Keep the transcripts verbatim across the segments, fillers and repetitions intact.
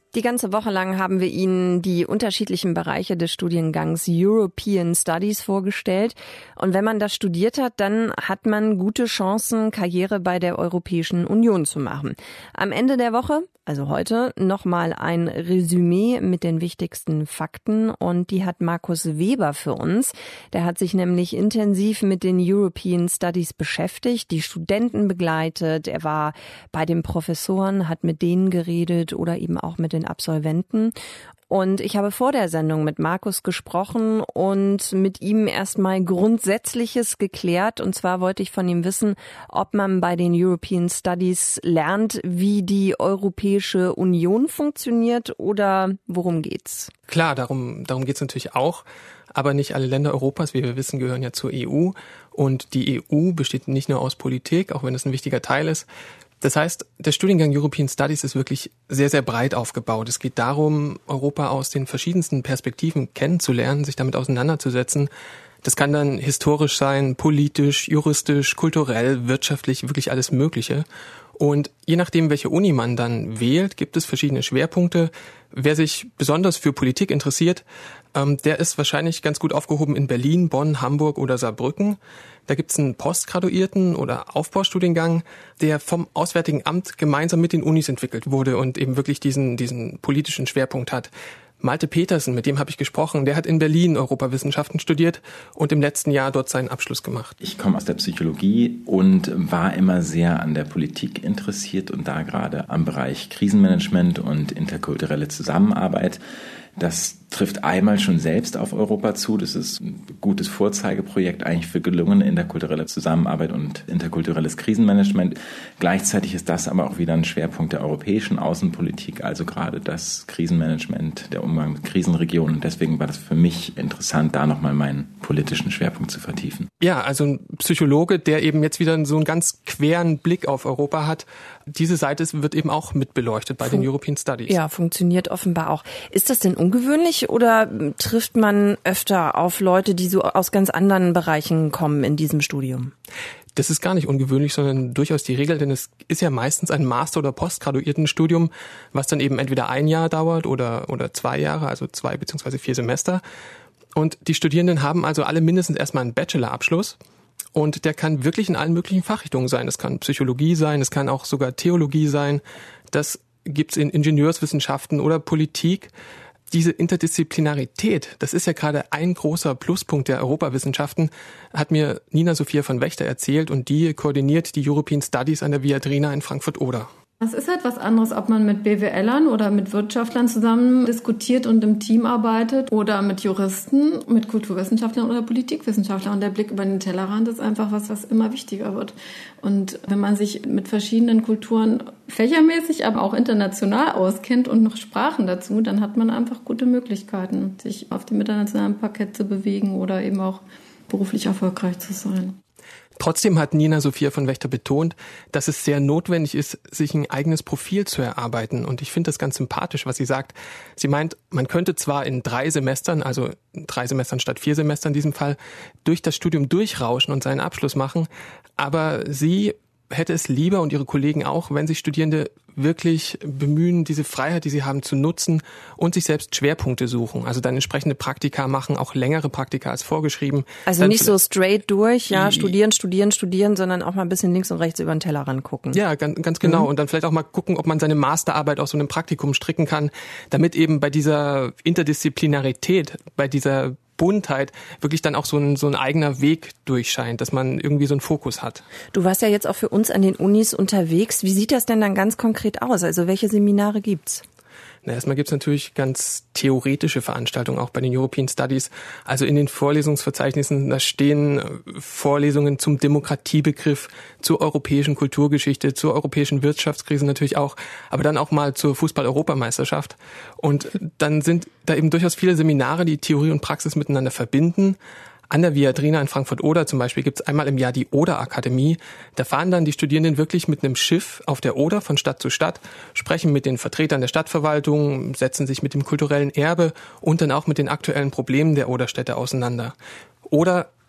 Die ganze Woche lang haben wir Ihnen die unterschiedlichen Bereiche des Studiengangs European Studies vorgestellt. Und wenn man das studiert hat, dann hat man gute Chancen, Karriere bei der Europäischen Union zu machen. Am Ende der Woche, also heute, nochmal ein Resümee mit den wichtigsten Fakten. Und die hat Markus Weber für uns. Der hat sich nämlich intensiv mit den European Studies beschäftigt, die Studenten begleitet. Er war bei den Professoren, hat mit denen geredet oder eben auch mit den Absolventen. Und ich habe vor der Sendung mit Markus gesprochen und mit ihm erstmal Grundsätzliches geklärt. Und zwar wollte ich von ihm wissen, ob man bei den European Studies lernt, wie die Europäische Union funktioniert oder worum geht's? Klar, darum, darum geht's natürlich auch. Aber nicht alle Länder Europas, wie wir wissen, gehören ja zur E U. Und die E U besteht nicht nur aus Politik, auch wenn es ein wichtiger Teil ist. Das heißt, der Studiengang European Studies ist wirklich sehr, sehr breit aufgebaut. Es geht darum, Europa aus den verschiedensten Perspektiven kennenzulernen, sich damit auseinanderzusetzen. Das kann dann historisch sein, politisch, juristisch, kulturell, wirtschaftlich, wirklich alles Mögliche. Und je nachdem, welche Uni man dann wählt, gibt es verschiedene Schwerpunkte. Wer sich besonders für Politik interessiert, ähm, der ist wahrscheinlich ganz gut aufgehoben in Berlin, Bonn, Hamburg oder Saarbrücken. Da gibt es einen Postgraduierten- oder Aufbaustudiengang, der vom Auswärtigen Amt gemeinsam mit den Unis entwickelt wurde und eben wirklich diesen, diesen politischen Schwerpunkt hat. Malte Petersen, mit dem habe ich gesprochen, der hat in Berlin Europawissenschaften studiert und im letzten Jahr dort seinen Abschluss gemacht. Ich komme aus der Psychologie und war immer sehr an der Politik interessiert und da gerade am Bereich Krisenmanagement und interkulturelle Zusammenarbeit. Das trifft einmal schon selbst auf Europa zu. Das ist ein gutes Vorzeigeprojekt eigentlich für gelungene interkulturelle Zusammenarbeit und interkulturelles Krisenmanagement. Gleichzeitig ist das aber auch wieder ein Schwerpunkt der europäischen Außenpolitik, also gerade das Krisenmanagement, der Umgang mit Krisenregionen. Deswegen war das für mich interessant, da nochmal meinen politischen Schwerpunkt zu vertiefen. Ja, also ein Psychologe, der eben jetzt wieder so einen ganz queren Blick auf Europa hat. Diese Seite wird eben auch mit beleuchtet bei Fun- den European Studies. Ja, funktioniert offenbar auch. Ist das denn ungewöhnlich oder trifft man öfter auf Leute, die so aus ganz anderen Bereichen kommen in diesem Studium? Das ist gar nicht ungewöhnlich, sondern durchaus die Regel, denn es ist ja meistens ein Master- oder Postgraduiertenstudium, was dann eben entweder ein Jahr dauert oder, oder zwei Jahre, also zwei beziehungsweise vier Semester. Und die Studierenden haben also alle mindestens erstmal einen Bachelorabschluss. Und der kann wirklich in allen möglichen Fachrichtungen sein. Das kann Psychologie sein, es kann auch sogar Theologie sein. Das gibt's in Ingenieurswissenschaften oder Politik. Diese Interdisziplinarität, das ist ja gerade ein großer Pluspunkt der Europawissenschaften, hat mir Nina Sophia von Wächter erzählt und die koordiniert die European Studies an der Viadrina in Frankfurt-Oder. Es ist halt was anderes, ob man mit B W Lern oder mit Wirtschaftlern zusammen diskutiert und im Team arbeitet oder mit Juristen, mit Kulturwissenschaftlern oder Politikwissenschaftlern. Und der Blick über den Tellerrand ist einfach was, was immer wichtiger wird. Und wenn man sich mit verschiedenen Kulturen fächermäßig, aber auch international auskennt und noch Sprachen dazu, dann hat man einfach gute Möglichkeiten, sich auf dem internationalen Parkett zu bewegen oder eben auch beruflich erfolgreich zu sein. Trotzdem hat Nina Sophia von Wächter betont, dass es sehr notwendig ist, sich ein eigenes Profil zu erarbeiten. Und ich finde das ganz sympathisch, was sie sagt. Sie meint, man könnte zwar in drei Semestern, also drei Semestern statt vier Semestern in diesem Fall, durch das Studium durchrauschen und seinen Abschluss machen, aber sie hätte es lieber und ihre Kollegen auch, wenn sich Studierende wirklich bemühen, diese Freiheit, die sie haben, zu nutzen und sich selbst Schwerpunkte suchen. Also dann entsprechende Praktika machen, auch längere Praktika als vorgeschrieben. Also dann nicht so straight durch, ja, studieren, studieren, studieren, sondern auch mal ein bisschen links und rechts über den Tellerrand gucken. Ja, ganz, ganz genau. Mhm. Und dann vielleicht auch mal gucken, ob man seine Masterarbeit aus so einem Praktikum stricken kann, damit eben bei dieser Interdisziplinarität, bei dieser Buntheit wirklich dann auch so ein, so ein eigener Weg durchscheint, dass man irgendwie so einen Fokus hat. Du warst ja jetzt auch für uns an den Unis unterwegs. Wie sieht das denn dann ganz konkret aus? Also welche Seminare gibt's? Na, erstmal gibt's natürlich ganz theoretische Veranstaltungen auch bei den European Studies. Also in den Vorlesungsverzeichnissen, da stehen Vorlesungen zum Demokratiebegriff, zur europäischen Kulturgeschichte, zur europäischen Wirtschaftskrise natürlich auch, aber dann auch mal zur Fußball-Europameisterschaft. Und dann sind da eben durchaus viele Seminare, die Theorie und Praxis miteinander verbinden. An der Viadrina in Frankfurt-Oder zum Beispiel gibt es einmal im Jahr die Oder-Akademie. Da fahren dann die Studierenden wirklich mit einem Schiff auf der Oder von Stadt zu Stadt, sprechen mit den Vertretern der Stadtverwaltung, setzen sich mit dem kulturellen Erbe und dann auch mit den aktuellen Problemen der Oderstädte auseinander. Oder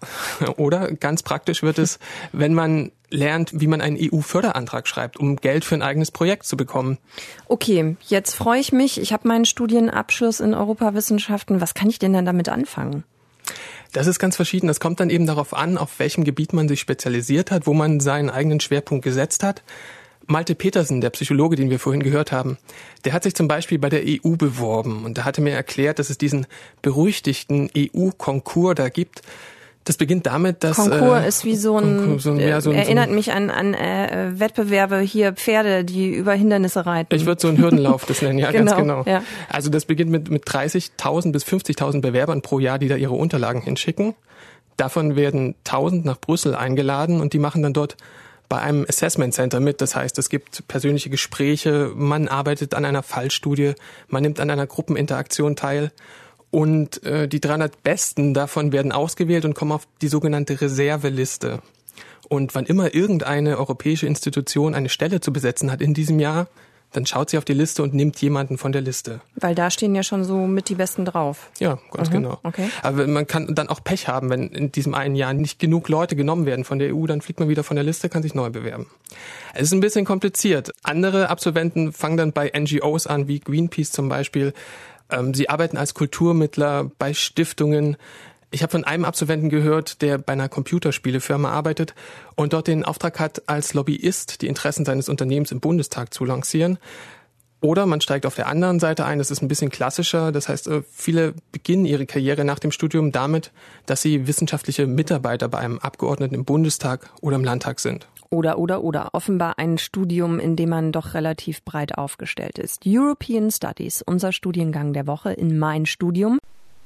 Oder ganz praktisch wird es, wenn man lernt, wie man einen E U-Förderantrag schreibt, um Geld für ein eigenes Projekt zu bekommen. Okay, jetzt freue ich mich. Ich habe meinen Studienabschluss in Europawissenschaften. Was kann ich denn dann damit anfangen? Das ist ganz verschieden. Das kommt dann eben darauf an, auf welchem Gebiet man sich spezialisiert hat, wo man seinen eigenen Schwerpunkt gesetzt hat. Malte Petersen, der Psychologe, den wir vorhin gehört haben, der hat sich zum Beispiel bei der E U beworben und da hatte mir erklärt, dass es diesen berüchtigten E U-Konkurs da gibt. Das beginnt damit, dass... Konkurs äh, ist wie so ein, Konkurs, so ein ja, so ein erinnert so ein, mich an, an äh, Wettbewerbe, hier Pferde, die über Hindernisse reiten. Ich würde so einen Hürdenlauf das nennen, ja, genau, ganz genau. Ja. Also das beginnt mit, mit dreißigtausend bis fünfzigtausend Bewerbern pro Jahr, die da ihre Unterlagen hinschicken. Davon werden tausend nach Brüssel eingeladen und die machen dann dort bei einem Assessment Center mit. Das heißt, es gibt persönliche Gespräche, man arbeitet an einer Fallstudie, man nimmt an einer Gruppeninteraktion teil. Und äh, die dreihundert Besten davon werden ausgewählt und kommen auf die sogenannte Reserveliste. Und wann immer irgendeine europäische Institution eine Stelle zu besetzen hat in diesem Jahr, dann schaut sie auf die Liste und nimmt jemanden von der Liste. Weil da stehen ja schon so mit die Besten drauf. Ja, ganz mhm, genau. Okay. Aber man kann dann auch Pech haben, wenn in diesem einen Jahr nicht genug Leute genommen werden von der E U, dann fliegt man wieder von der Liste, kann sich neu bewerben. Es ist ein bisschen kompliziert. Andere Absolventen fangen dann bei N G Os an, wie Greenpeace zum Beispiel. Sie arbeiten als Kulturmittler bei Stiftungen. Ich habe von einem Absolventen gehört, der bei einer Computerspielefirma arbeitet und dort den Auftrag hat, als Lobbyist die Interessen seines Unternehmens im Bundestag zu lancieren. Oder man steigt auf der anderen Seite ein, das ist ein bisschen klassischer. Das heißt, viele beginnen ihre Karriere nach dem Studium damit, dass sie wissenschaftliche Mitarbeiter bei einem Abgeordneten im Bundestag oder im Landtag sind. Oder, oder, oder. Offenbar ein Studium, in dem man doch relativ breit aufgestellt ist. European Studies, unser Studiengang der Woche in Mein Studium.